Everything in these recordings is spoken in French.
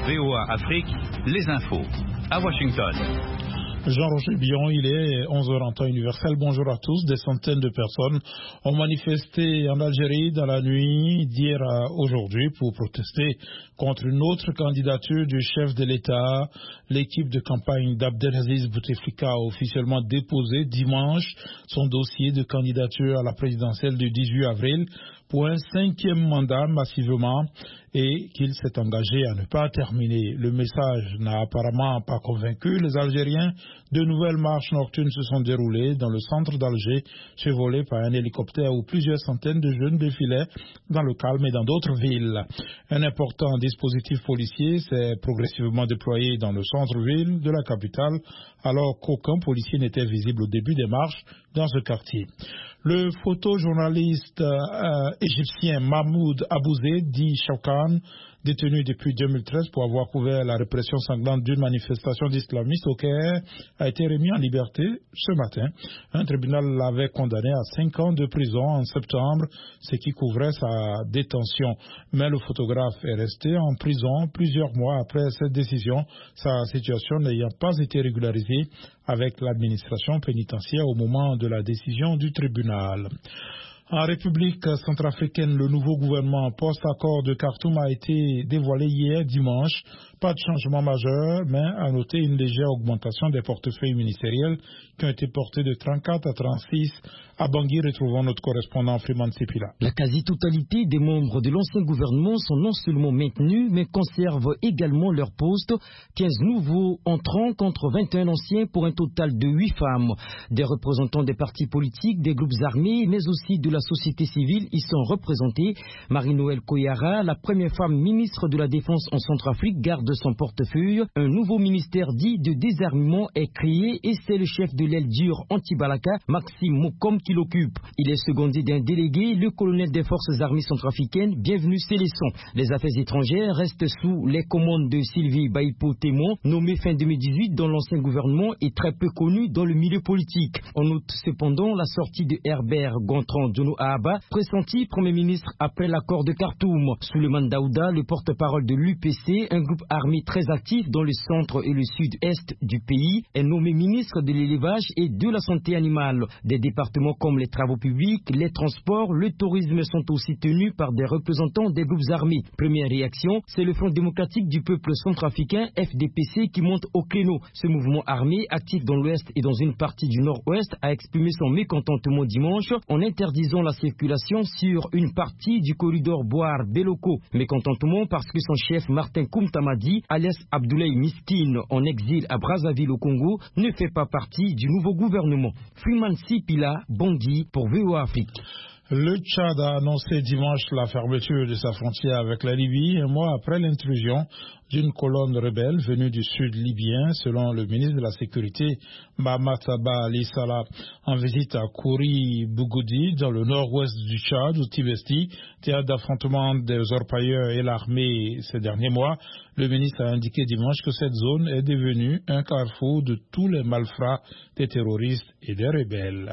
VOA Afrique, les infos. À Washington. Jean-Roger Billon, il est 11h en temps universel. Bonjour à tous. Des centaines de personnes ont manifesté en Algérie dans la nuit d'hier à aujourd'hui pour protester contre une autre candidature du chef de l'État. L'équipe de campagne d'Abdelaziz Bouteflika a officiellement déposé dimanche son dossier de candidature à la présidentielle du 18 avril pour un 5e mandat massivement et qu'il s'est engagé à ne pas terminer. Le message n'a apparemment pas convaincu les Algériens. De nouvelles marches nocturnes se sont déroulées dans le centre d'Alger, survolées par un hélicoptère où plusieurs centaines de jeunes défilaient dans le calme et dans d'autres villes. Un important dispositif policier s'est progressivement déployé dans le centre-ville de la capitale, alors qu'aucun policier n'était visible au début des marches dans ce quartier. Le photojournaliste égyptien Mahmoud Abouzé, dit Choukan, détenu depuis 2013 pour avoir couvert la répression sanglante d'une manifestation d'islamistes au Caire, a été remis en liberté ce matin. Un tribunal l'avait condamné à 5 ans de prison en septembre, ce qui couvrait sa détention. Mais le photographe est resté en prison plusieurs mois après cette décision, sa situation n'ayant pas été régularisée avec l'administration pénitentiaire au moment de la décision du tribunal. En République centrafricaine, le nouveau gouvernement post-accord de Khartoum a été dévoilé hier dimanche. Pas de changement majeur, mais à noter une légère augmentation des portefeuilles ministériels qui ont été portés de 34 à 36. À Bangui, retrouvons notre correspondant Freeman Sipila. La quasi-totalité des membres de l'ancien gouvernement sont non seulement maintenus, mais conservent également leur poste. 15 nouveaux entrants contre 21 anciens pour un total de 8 femmes. Des représentants des partis politiques, des groupes armés, mais aussi de la société civile y sont représentés. Marie-Noël Koyara, la première femme ministre de la Défense en Centrafrique, garde son portefeuille. Un nouveau ministère dit de désarmement est créé et c'est le chef de l'aile dure anti-Balaka, Maxime Mokom, qui l'occupe. Il est secondé d'un délégué, le colonel des forces armées centrafricaines, Bienvenu Célesson. Les affaires étrangères restent sous les commandes de Sylvie Baipo-Témon, nommée fin 2018 dans l'ancien gouvernement et très peu connue dans le milieu politique. On note cependant la sortie de Herbert Gontran Djono Ahaba, pressenti Premier ministre après l'accord de Khartoum. Souleymane Daouda, le porte-parole de l'UPC, un groupe armé très actif dans le centre et le sud-est du pays, est nommé ministre de l'élevage et de la santé animale. Des départements comme les travaux publics, les transports, le tourisme sont aussi tenus par des représentants des groupes armés. Première réaction, c'est le Front démocratique du peuple centrafricain, FDPC, qui monte au créneau. Ce mouvement armé, actif dans l'ouest et dans une partie du nord-ouest, a exprimé son mécontentement dimanche en interdisant la circulation sur une partie du corridor Boar-Beloko. Mécontentement parce que son chef Martin Koumtamadi, alias Abdoulaye Miskine, en exil à Brazzaville au Congo, ne fait pas partie du nouveau gouvernement. Freeman Sipila, Bangui pour VOA Afrique. Le Tchad a annoncé dimanche la fermeture de sa frontière avec la Libye, un mois après l'intrusion d'une colonne rebelle venue du sud libyen, selon le ministre de la Sécurité, Mahamat-Saba Ali Salah. En visite à Kouri Bougoudi, dans le nord-ouest du Tchad, au Tibesti, théâtre d'affrontement des orpailleurs et l'armée ces derniers mois, le ministre a indiqué dimanche que cette zone est devenue un carrefour de tous les malfrats des terroristes et des rebelles.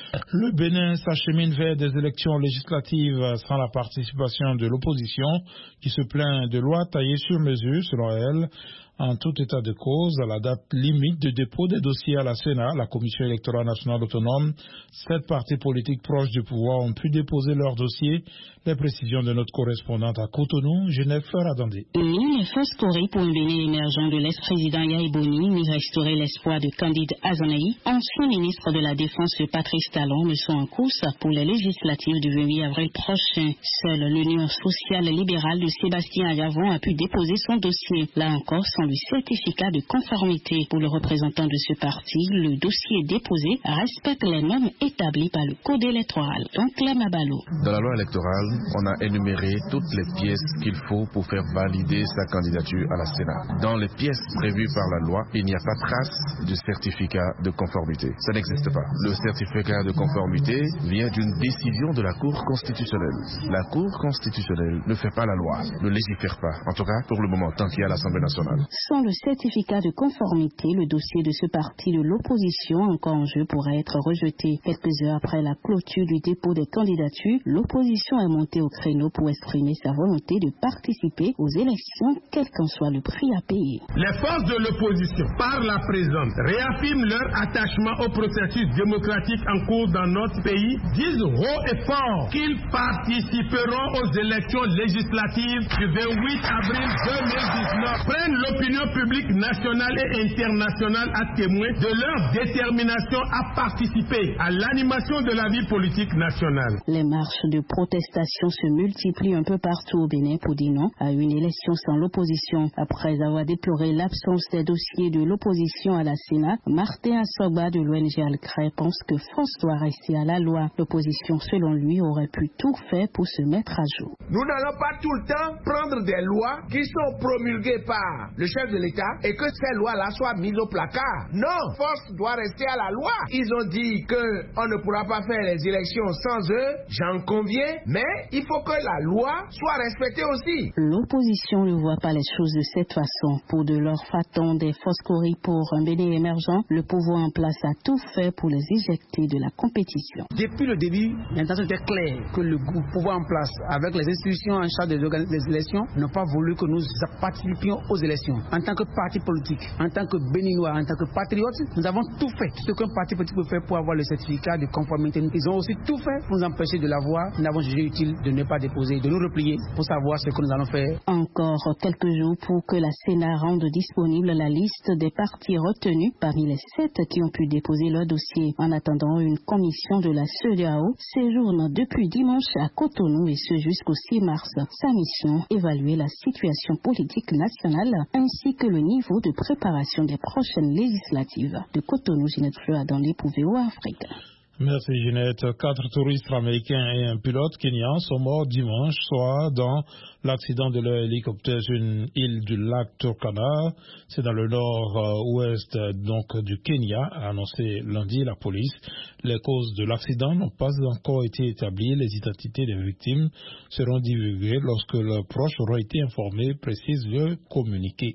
Le Bénin s'achemine vers des élections législatives sans la participation de l'opposition, qui se plaint de lois taillées sur mesure, selon elle. En tout état de cause, à la date limite de dépôt des dossiers à la Sénat, la Commission électorale nationale autonome, 7 partis politiques proches du pouvoir ont pu déposer leurs dossiers. Les précisions de notre correspondante à Cotonou, Genève Faradandé. Ni les fausses scorées pour un Bénin émergent de l'ex-président Yahi Boni, ni restaurer l'espoir de Candide Azanaï, ancien ministre de la Défense Patrice Talon, ne sont en course pour les législatives du 28 avril prochain. Seule l'Union sociale libérale de Sébastien Ayavon a pu déposer son dossier. Là encore, sans le certificat de conformité. Pour le représentant de ce parti, le dossier déposé respecte les normes établies par le Code électoral. Donc, la Mabalo. Dans la loi électorale, on a énuméré toutes les pièces qu'il faut pour faire valider sa candidature à la Sénat. Dans les pièces prévues par la loi, il n'y a pas trace du certificat de conformité. Ça n'existe pas. Le certificat de conformité vient d'une décision décision de la Cour constitutionnelle. La Cour constitutionnelle ne fait pas la loi, ne légifère pas, en tout cas pour le moment, tant qu'il y a l'Assemblée nationale. Sans le certificat de conformité, le dossier de ce parti de l'opposition encore en jeu pourrait être rejeté. Quelques heures après la clôture du dépôt des candidatures, l'opposition est montée au créneau pour exprimer sa volonté de participer aux élections, quel qu'en soit le prix à payer. Les forces de l'opposition, par la présente, réaffirment leur attachement au processus démocratique en cours dans notre pays, disent haut et fort qu'ils participeront aux élections législatives du 28 avril 2019, prennent l'opinion publique nationale et internationale à témoin de leur détermination à participer à l'animation de la vie politique nationale. Les marches de protestation se multiplient un peu partout au Bénin pour dire non à une élection sans l'opposition. Après avoir déploré l'absence des dossiers de l'opposition à la Sénat, Martin Assoba de l'ONG Alcré pense que France doit rester à la loi. L'opposition, selon lui, aurait pu tout faire pour se mettre à jour. Nous n'allons pas tout le temps prendre des lois qui sont promulguées par le chef de l'État et que ces lois-là soient mises au placard. Non, force doit rester à la loi. Ils ont dit qu'on ne pourra pas faire les élections sans eux, j'en conviens, mais il faut que la loi soit respectée aussi. L'opposition ne voit pas les choses de cette façon. Pour de leur faton des Foscori pour un Bénin émergent, le pouvoir en place a tout fait pour les éjecter de la compétition. Depuis le début, l'intention était claire que le pouvoir en place, avec les institutions en charge des élections, n'ont pas voulu que nous participions aux élections. En tant que parti politique, en tant que Béninois, en tant que patriotes, nous avons tout fait, tout ce qu'un parti politique peut faire pour avoir le certificat de conformité. Ils ont aussi tout fait pour nous empêcher de l'avoir. Nous avons jugé utile de ne pas déposer, de nous replier pour savoir ce que nous allons faire. Encore quelques jours pour que la Sénat rende disponible la liste des partis retenus parmi les 7 qui ont pu déposer leur dossier. En attendant, une commission de la CEDEAO séjourne depuis dimanche à Cotonou et ce jusqu'au 6 mars. Sa mission, évaluer la situation politique nationale ainsi que le niveau de préparation des prochaines législatives. De Cotonou, Ginette Fleur dans les pour VOA Afrique. Merci Ginette. 4 touristes américains et un pilote kenyan sont morts dimanche soir dans l'accident de leur hélicoptère sur une île du lac Turkana. C'est dans le nord-ouest donc du Kenya, a annoncé lundi la police. Les causes de l'accident n'ont pas encore été établies. Les identités des victimes seront divulguées lorsque leurs proches auront été informés, précise le communiqué.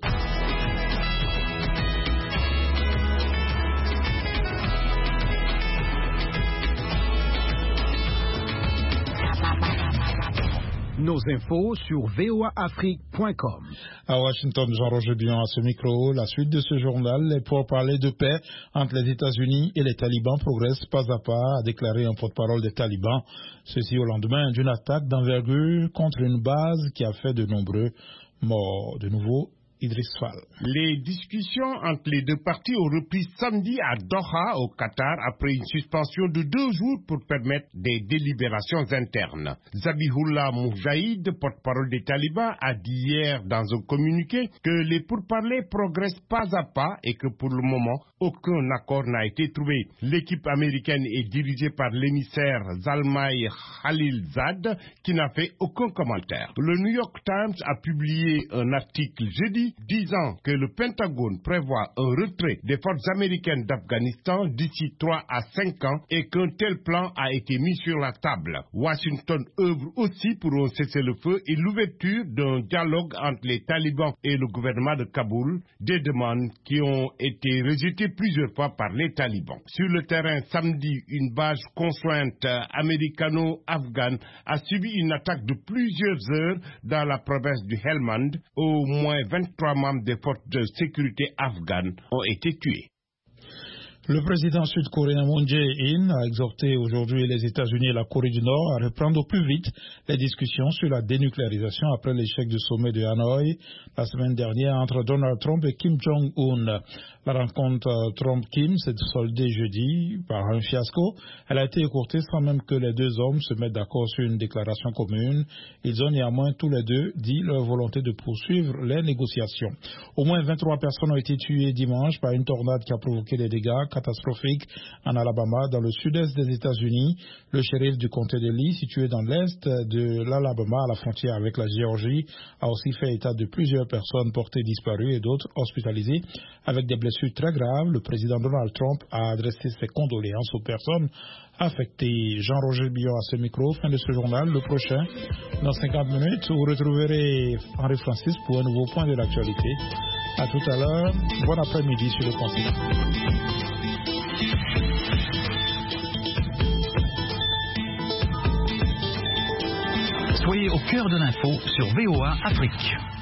Nos infos sur voaafrique.com. À Washington, Jean-Roger Bion à ce micro. La suite de ce journal, les pourparlers de paix entre les États-Unis et les talibans progressent pas à pas, a déclaré un porte-parole des talibans. Ceci au lendemain d'une attaque d'envergure contre une base qui a fait de nombreux morts. De nouveau, Idriss Fall. Les discussions entre les deux parties ont repris samedi à Doha, au Qatar, après une suspension de 2 jours pour permettre des délibérations internes. Zabihullah Moujahid, porte-parole des talibans, a dit hier dans un communiqué que les pourparlers progressent pas à pas et que pour le moment, aucun accord n'a été trouvé. L'équipe américaine est dirigée par l'émissaire Zalmay Khalilzad, qui n'a fait aucun commentaire. Le New York Times a publié un article jeudi disant que le Pentagone prévoit un retrait des forces américaines d'Afghanistan d'ici 3 à 5 ans et qu'un tel plan a été mis sur la table. Washington œuvre aussi pour un cessez-le-feu et l'ouverture d'un dialogue entre les talibans et le gouvernement de Kaboul, des demandes qui ont été rejetées plusieurs fois par les talibans. Sur le terrain, samedi, une base conjointe américano-afghane a subi une attaque de plusieurs heures dans la province du Helmand. Au moins 23 membres des forces de sécurité afghanes ont été tués. Le président sud-coréen Moon Jae-in a exhorté aujourd'hui les États-Unis et la Corée du Nord à reprendre au plus vite les discussions sur la dénucléarisation après l'échec du sommet de Hanoï la semaine dernière entre Donald Trump et Kim Jong-un. La rencontre Trump-Kim s'est soldée jeudi par un fiasco. Elle a été écourtée sans même que les deux hommes se mettent d'accord sur une déclaration commune. Ils ont néanmoins tous les deux dit leur volonté de poursuivre les négociations. Au moins 23 personnes ont été tuées dimanche par une tornade qui a provoqué des dégâts catastrophique en Alabama, dans le sud-est des États-Unis. Le shérif du comté de Lee, situé dans l'est de l'Alabama, à la frontière avec la Géorgie, a aussi fait état de plusieurs personnes portées disparues et d'autres hospitalisées avec des blessures très graves. Le président Donald Trump a adressé ses condoléances aux personnes affectées. Jean-Roger Billon à ce micro. Fin de ce journal. Le prochain, dans 50 minutes, vous retrouverez Henri Francis pour un nouveau point de l'actualité. À tout à l'heure. Bon après-midi sur le continent. Soyez au cœur de l'info sur VOA Afrique.